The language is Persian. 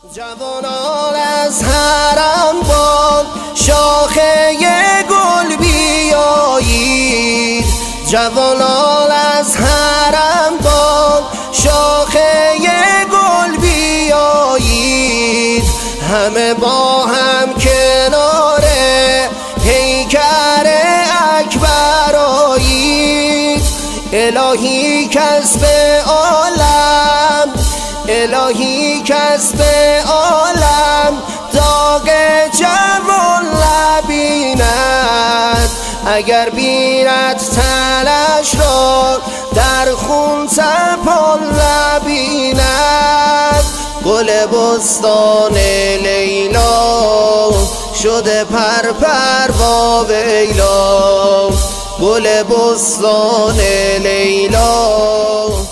جوانان از حرم باد شاخه گل بیایید، جوانان از حرم باد شاخه گل بیایید، همه با هم کنار پیکر اکبر آیید. الهی کسب عالم، الهی کسب عالم داغ جوان نبیند، اگر بیند تنش را در خون تپان نبیند. گل بستان لیلا شده پر با ویلا، گل بستان لیلا